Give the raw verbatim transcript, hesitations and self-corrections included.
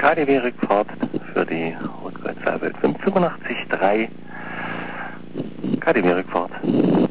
K D W-Rückfahrt für die Rückwärtsfährwelt fünf fünfundachtzig drei. K D W-Rückfahrt.